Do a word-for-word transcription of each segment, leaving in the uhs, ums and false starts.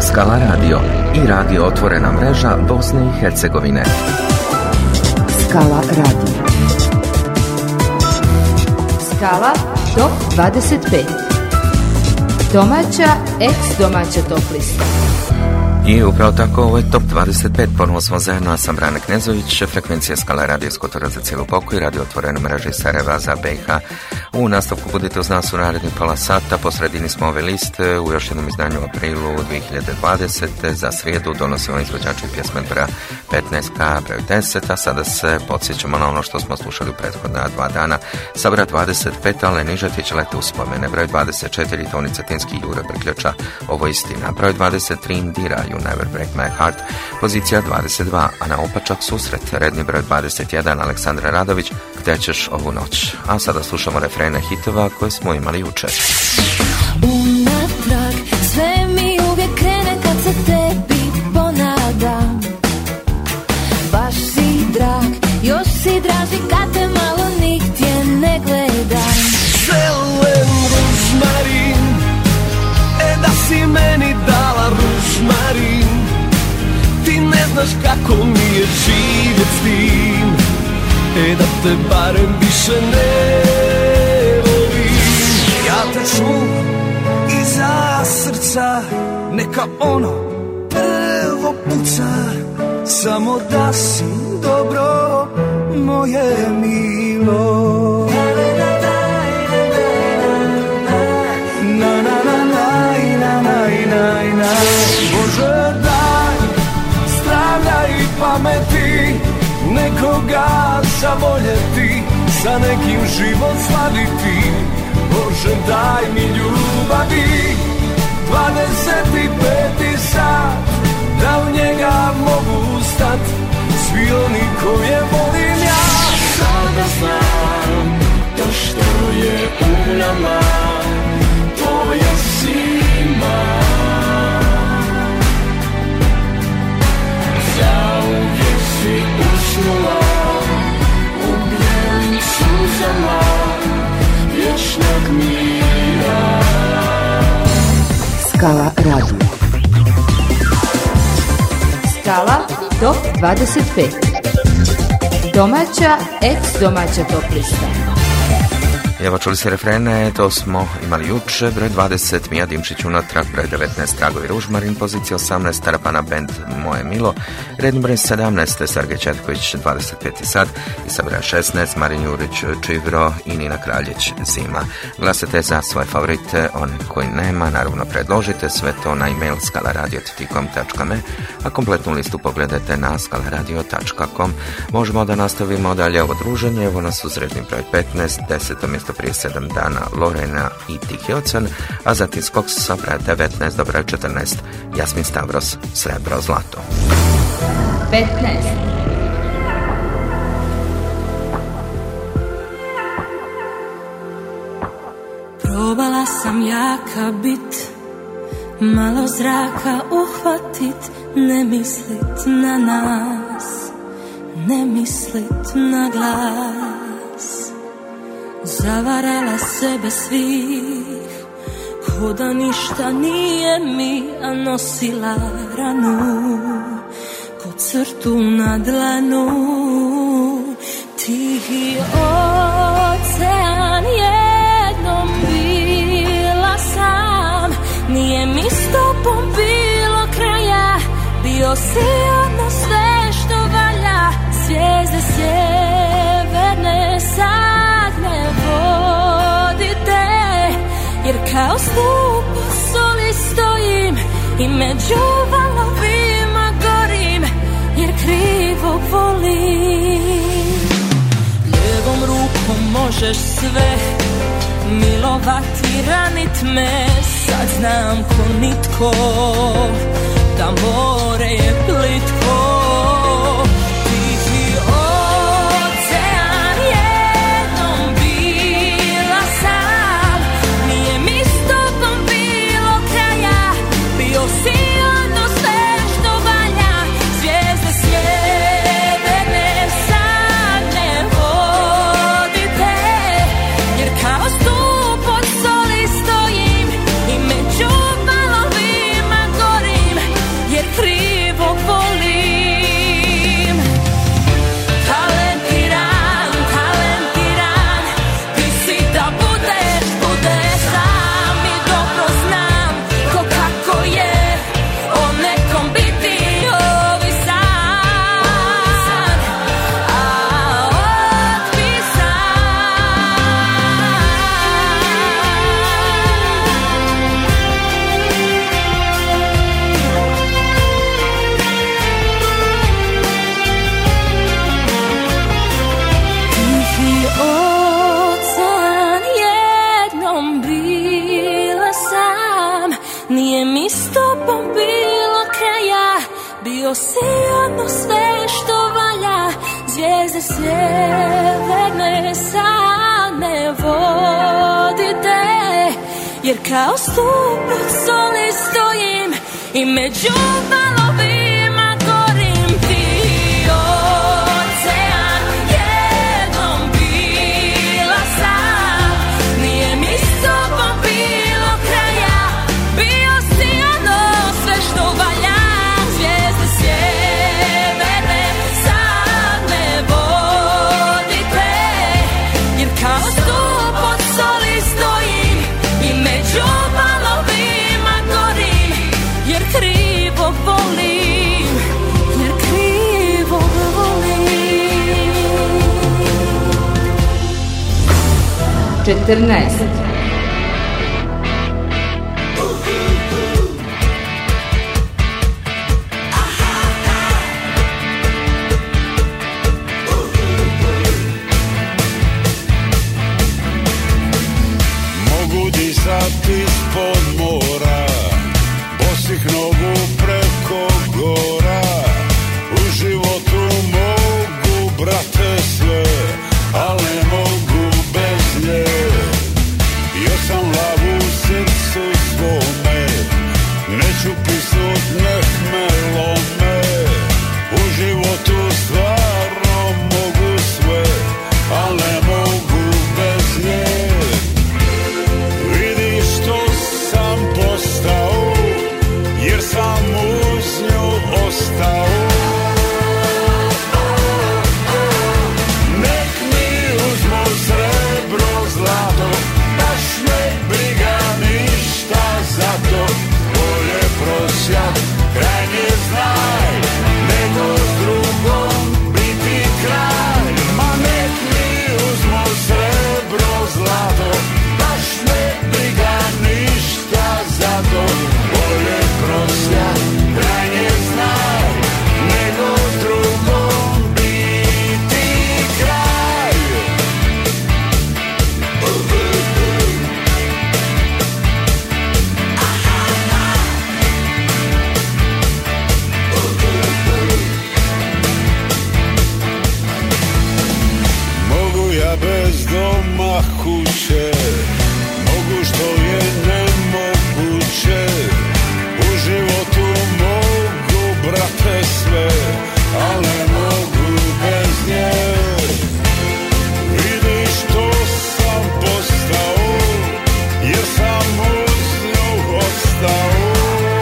Skala Radio i radio Otvorena mreža Bosne i Hercegovine. Skala Radio. Skala top dvadeset pet. Domaća, ex-domaća top lista. I upravo tako, ovo je top dvadeset pet, ponovo smo zajedno, a sam Brane Knezović, frekvencija Skala Radio iz Kotora za cijelu pokoj, radio Otvorena mreža iz Sarajeva za B i H. U nastavku budite uz nas u narednih pola sata, po sredini smo ove liste, u još jednom izdanju u aprilu dvije hiljade dvadesete. Za srijedu donosimo izvođače pjesme broj petnaest ka broj deset, a sada se podsjećamo na ono što smo slušali u prethodna dva dana. Sa broj dvadeset pet, ale Nižetić lete uspomene, broj dvadeset četiri, Toni Cetinski, Jure Brkljača, ovo istina, broj dvadeset tri, Indira, You Never Break My Heart, pozicija dvadeset dva, Ana Opačak, Susret, redni broj dvadeset jedan, Aleksandra Radović, Gde ćeš ovu noć. A sada slušamo refrene hitova koje smo imali jučer. Unatrag, sve mi uvijek krene kad se tebi ponadam. Baš si drag, još si draži kad te malo nigdje ne gledam. Zelen ružmarin, e da si meni dala ružmarin. Ti ne znaš kako mi je živjet s tim, e da te barem više ne volim. Ja te čuvam iza srca, neka ono prvo puca. Samo da si dobro, moje milo. Na na na na na na na na. Bože daj zdravlja i pameti, nekoga zavoljeti, sa nekim život slaviti. Bože daj mi ljubavi, dvadeset peti sat, da u njega mogu ustat svi oni koje volim ja. Sada znam to što je u nama, to je zima. Zauvijek si usnula u bijelim suzama vječnog mira. Skala Radio. Skala top dvadeset pet. Domaća, ex-domaća top lista. Evo, čuli se refrene, to smo imali juče, broj dvadeset, Mija Dimčić unatrag, broj devetnaest, Tragovi Ružmarin, pozicija osamnaest, Tarapana Band, Moje Milo, redni broj sedamnaest, Sergej Četković, dvadeset peti sad, i sa broja šesnaest, Marin Jurić, Čivro i Nina Kraljić, Zima. Glasate za svoje favorite, one koji nema, naravno predložite sve to na e-mail skalaradio tačka com tačka me, a kompletnu listu pogledajte na skalaradio tačka com. Možemo da nastavimo dalje ovo druženje, evo nas uz redni broj petnaest, deseto mjesto prije sedam dana Lorena i Tihi ocean, a zatim skok sa broja devetnaest do broja četrnaest, Jasmin Stavros, Srebro zlato. petnaest. Probala sam jaka bit, malo zraka uhvatit, ne mislit na nas, ne mislit na glas. Zavarala sebe svih, ko da ništa nije mi, a nosila ranu, ko crtu na dlanu. Tihi ocean, jednom bila sam, nije mi s tobom bilo kraja, bio si ono sve što valja, zvijezde sjeverne sad ne vodite, jer kao stup soli stojim i među valovima gorim, jer krivo volim. Ljevom rukom možeš sve milovati, ranit me, sad znam ko nitko da more je plitko. Stup od soli stojim i među valovima gorim, nije mi s tobom bilo kraja. Bio si ono sve što valja. Zvijezde sjeverne sad me vodite, jer kao stup od soli stojim i među valovima gorim. Ti ocean jednom bila sam, nije mi s tobom bilo kraja. Bio si ono sve što valja. Zvijezde sjeverne sad me vodite, jer kao stup od soli stojim i među valovima gorim, jer krivo volim, jer krivo volim. četrnaest. Mogu disati ispod mora, bosih nogu preko gora. U životu mogu, brate, sve, ali ne mogu bez nje. Još sam lav u srcu svome, neću pisut, nek me lome. U životu stvarno mogu sve, ali ne mogu bez nje. Vidi što sam postao, jer sam uz nju ostao. Nek mi uzmu srebro, zlato, baš me briga ništa za to. Bolje prosjat, kraj nje znaj, nego s drugom biti kraj. Ma nek mi uzmu srebro, zlato, baš me briga ništa za to. Bolje prosjat, kraj nje znaj, nego s drugom biti kraj. Mogu ja bez doma kuće, mogu što je nemoguće. U životu mogu, brate, sve, ali ne mogu bez nje. Vidi što sam postao, jer sam uz nju ostao.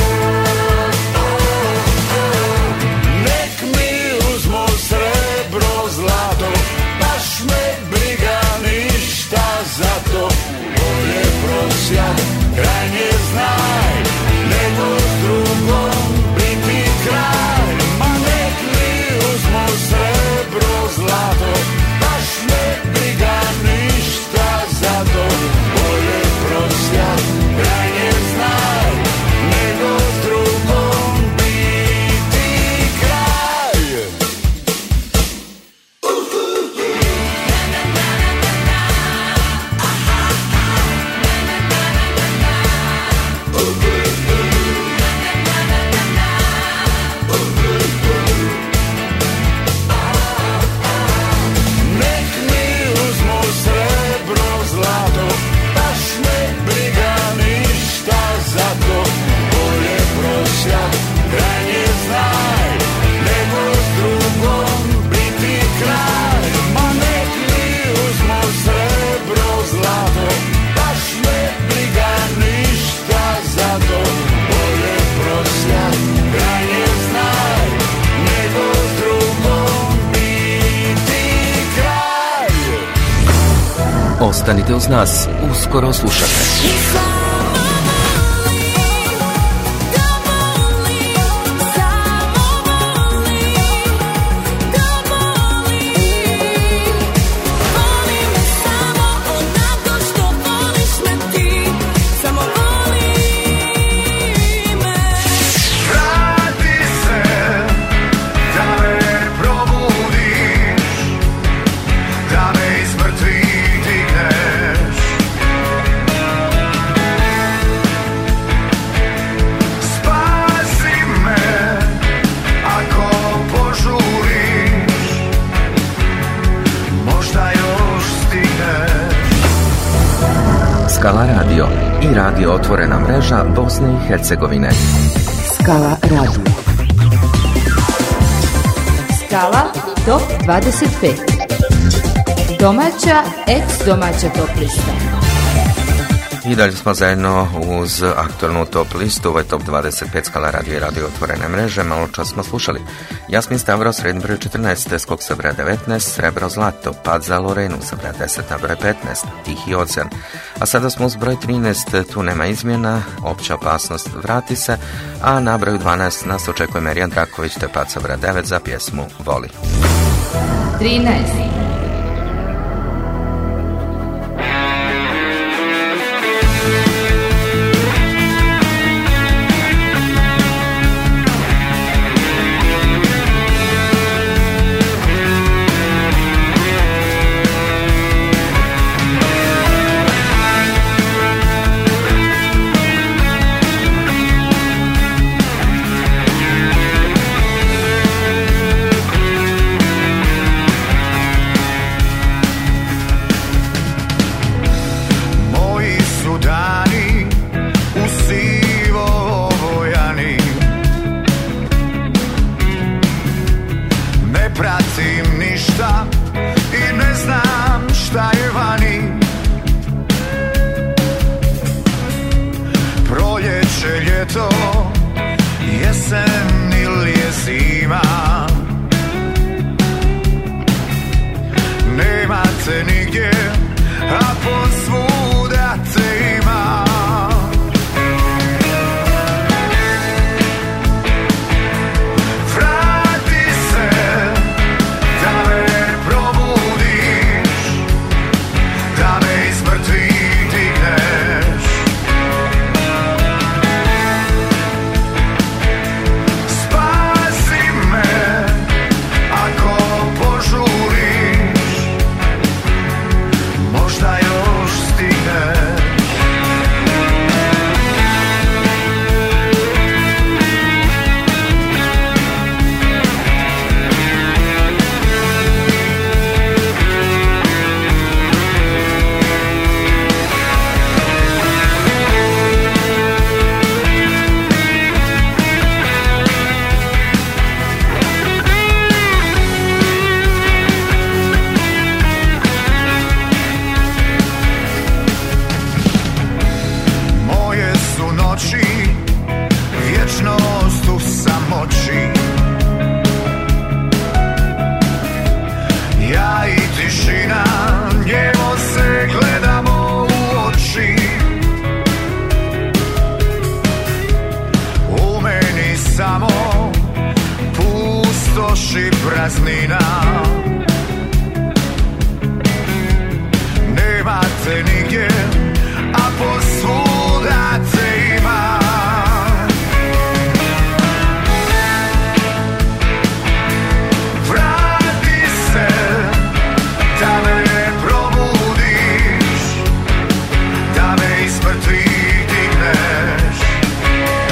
Nek mi uzmu srebro, zlato, baš me briga ništa za to. Bolje prosjat, kraj nje znaj, nego s drugom biti kraj. Ma nek mi uzmu srebro, zlato, baš me briga ništa za to. Bolje prosjat, kraj nje znaj, nego s drugom biti kraj. Nek mi uzmu srebro, zlato, baš me briga ništa za to. Bolje prosjat, kraj nje znaj, nego s drugom biti kraj. Ma nek mi uzmu srebro, zlato, baš me briga ništa za to. Bolje prosjat, kraj nje znaj, nego s drugom biti kraj. Ostanite uz nas, uskoro slušate. Vrati se, da me probudiš, da me iz mrtvih digneš. i radio Otvorena mreža Bosne i Hercegovine. Skala radio. Skala top dvadeset pet. Domaća, ex-domaća top lista. I dalje smo zajedno uz aktualnu top listu, ovo je top dvadeset pet Skala radio i radio Otvorene mreže. Malo čas smo slušali Jasmin Stavro, srednji broj četrnaest, Skok sa broj devetnaest, Srebro Zlato, Pad za Lorenu sa broj deset na broj petnaest, Tihi ocean. A sada smo uz broj trinaest, Tu nema izmjena, Opća opasnost, Vrati se, a na broju dvanaest nas očekuje Marijan Draković, te Pad sa broj devet za pjesmu Voli. trinaest.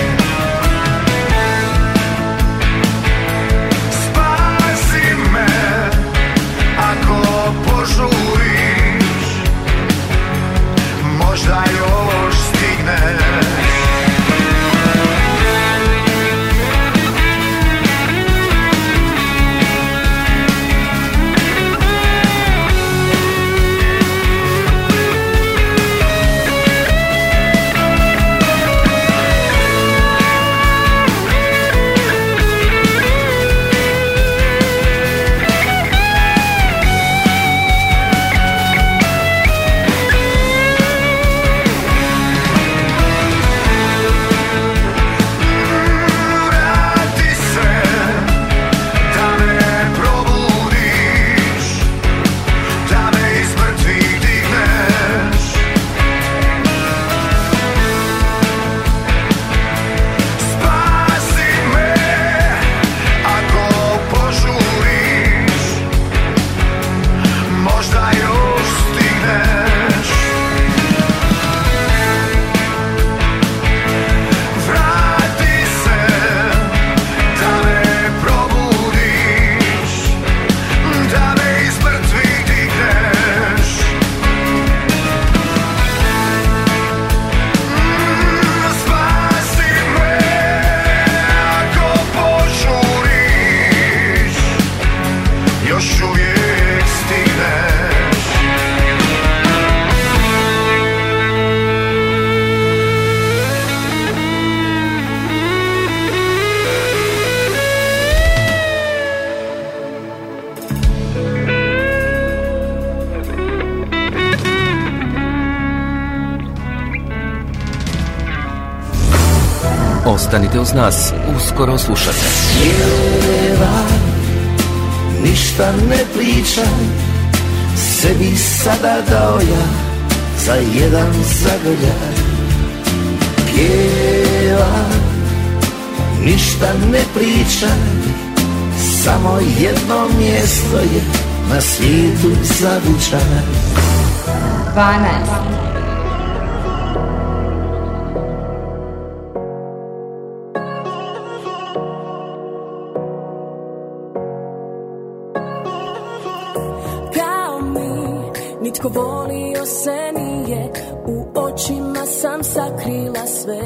Spasi me. Ostanite uz nas, uskoro slušate. Pjeva, ništa ne pričaj, sebi sada dao ja za jedan zagrljaj. Pjeva, ništa ne pričaj, samo jedno mjesto je na svijetu zavičaj. dvanaest. Kao mi, nitko volio se nije, u očima sam sakrila sve.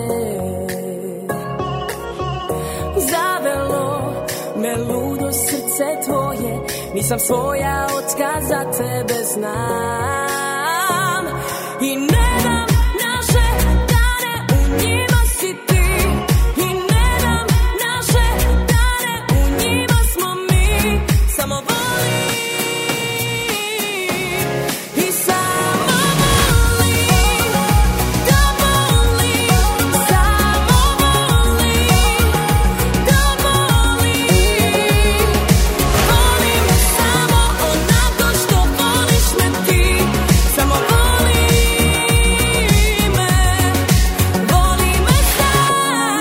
Zavelo me ludo srce tvoje, nisam svoja otkaz za tebe znam. I ne dam naše dane, u njima si ti. I ne dam naše dane, u njima smo mi. Samo volim i samo volim da volim. Samo volim da volim. Volim samo onako što voliš me ti. Samo voli me, voli me sad.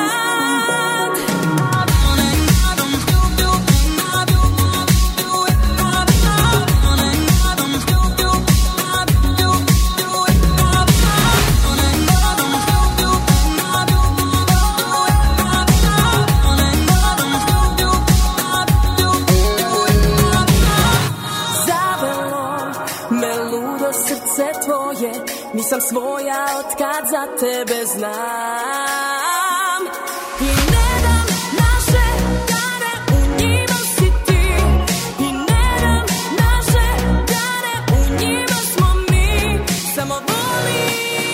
Zavelo me ludo srce tvoje, nisam svoja otkad za tebe znam. I ne dam naše dane, u njima si ti. I ne dam naše dane, u njima smo mi. Samo voli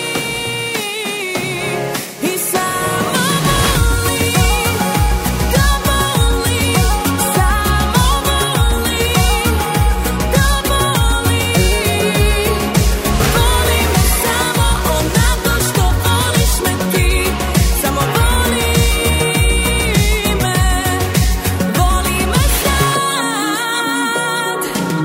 i samo voli da voli. Samo voli da voli. Voli me samo onako što voliš me ti. Samo voli me, voli me sad.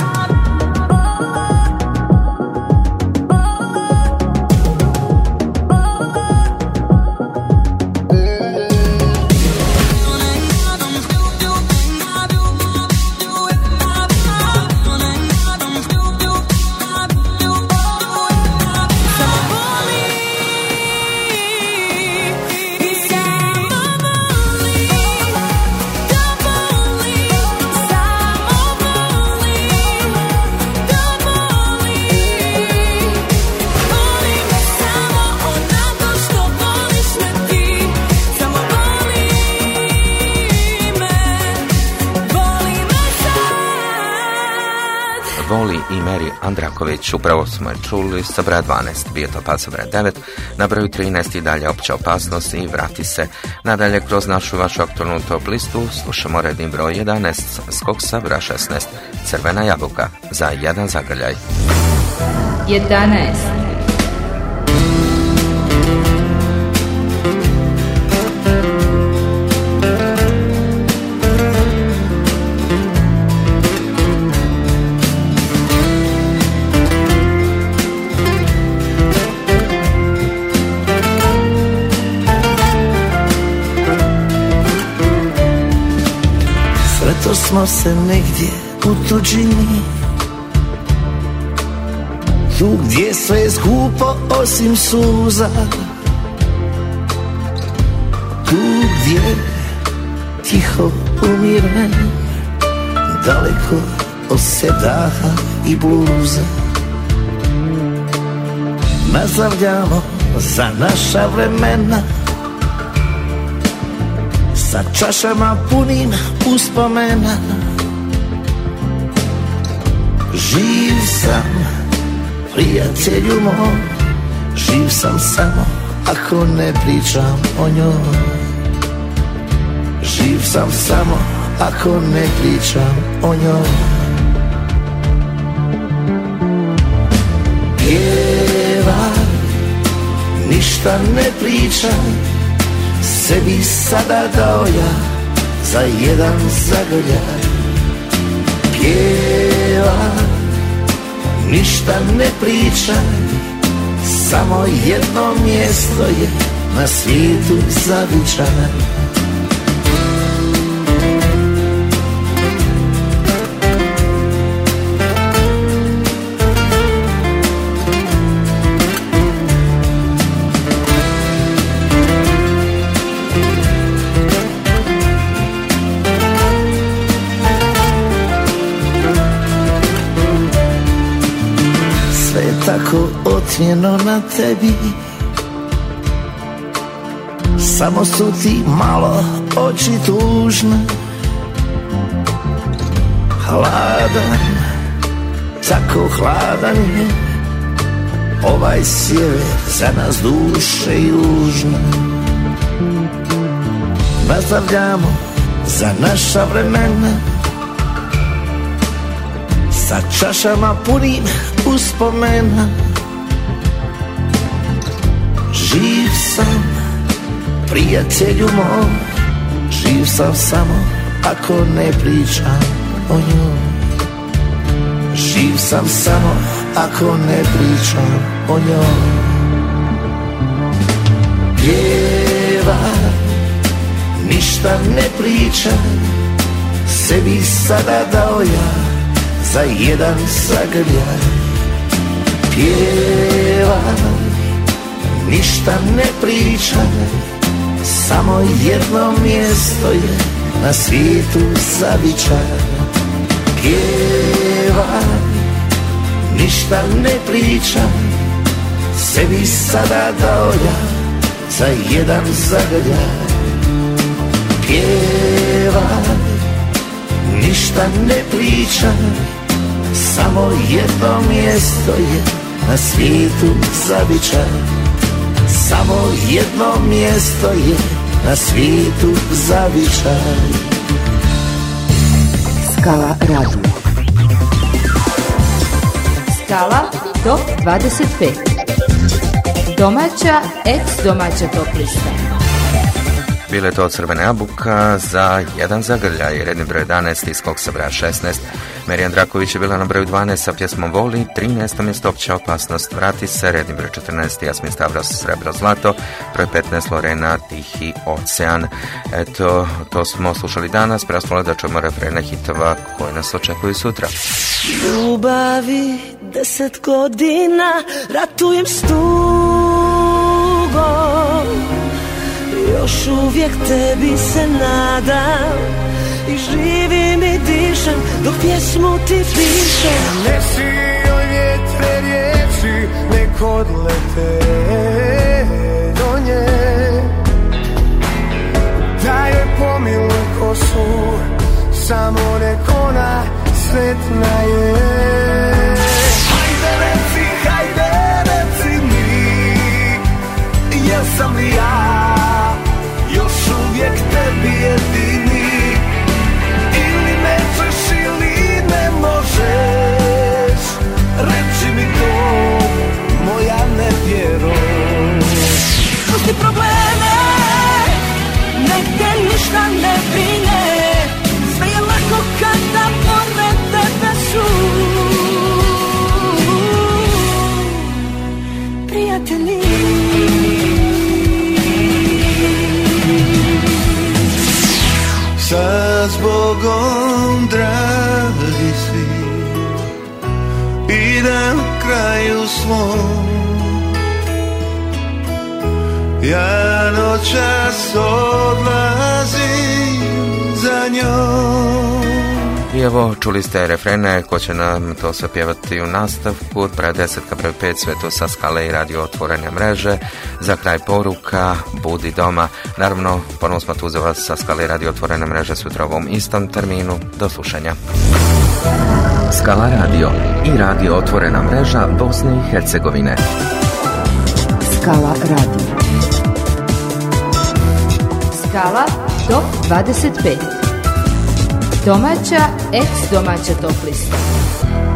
Samo voli i samo voli da voli. Samo voli da voli. Voli me samo onako što voliš me ti. Samo voli me, voli me sad. Voli i Meri Andraković, upravo smo je čuli sa broja dvanaest, bio to pad sa broja devet, na broju trinaest i dalje Opća opasnost i Vrati se. Nadalje kroz našu vašu aktualnu top listu slušamo redni broj jedanaest, skok sa broja šesnaest, Crvena jabuka, za jedan zagrljaj. jedanaest. Sretno smo se negdje u tuđini, tu gdje sve je skupo osim suza, tu gdje tiho umirem, daleko od sedaha i bluza. Nazdravljamo za naša vremena, sa čašama punim uspomena. Živ sam, prijatelju moj, živ sam samo ako ne pričam o njoj. Živ sam samo ako ne pričam o njoj. Pjevaj, ništa ne pričaj, sebi sada dao ja za jedan zagrljaj. Pjevaj, ništa ne pričaj, samo jedno mjesto je na svijetu zavičaj. Tako otmjeno na tebi, samo su ti malo oči tužne. Hladan, tako hladan je ovaj sjever, za nas duše južne. Nastavljamo za naša vremena, sa čašama punim uspomena. Živ sam, prijatelju moj, živ sam samo ako ne pričam o njoj. Živ sam samo ako ne pričam o njoj. Pjevaj, ništa ne pričaj, sebi sada dao ja za jedan zagrljaj. Pjevaj, ništa ne pričaj, samo jedno mjesto je na svijetu zavičaj. Pjevaj, ništa ne pričaj, sebi sada dao ja za jedan zagrljaj. Pjevaj, ništa ne pričaj, samo jedno mjesto je na svijetu zavičaj. Samo jedno mjesto je na svijetu zavičaj. Skala radio. Skala top dvadeset pet. Domaća, ex domaća top lista. Bile to Crvena jabuka za jedan zagrljaj, redni broj jedanaest iz kog se braja šesnaest. Merijan Draković je bila na broju dvanaest sa pjesmom Voli, trinaesto mjesto Opća opasnost, Vrati se, redni broj četrnaest Jasmin Stavros, Srebro zlato, broj petnaest Lorena, Tihi ocean. Eto, to smo slušali danas, preostalo da čujemo refrene hitova koji nas očekuju sutra. Ljubavi deset godina, ratujem s tugom, još uvijek tebi se nadam i živim i dišem dok pjesmu ti pišem. Nesi joj vjetre riječi, nek odlete do nje, da joj pomiluj kosu, samo nek ona sretna je. Hajde reci, hajde reci mi, jel sam li ja još uvijek tebi jedini, ili nećeš ili ne možeš, reći mi to, moja nevjero. Pusti probleme, nek te ništa ne brine, sve je lako kada pored tebe su prijatelji. Sa zbogom dragi si, idem kraju svom, ja noćas odlazim za njom. I evo, čuli ste refrene, ko će nam to sve pjevati u nastavku. Praja desetka broj pet, sve to sa Skale i radio otvorene mreže. Za kraj poruka, budi doma. Naravno, ponovno smo tu za vas sa Skale i radio otvorene mreže sutra u ovom istom terminu. Do slušanja. Skala radio i radio otvorena mreža Bosne i Hercegovine. Skala radio. Skala top dvadeset pet. Domaća, ex domaća top lista.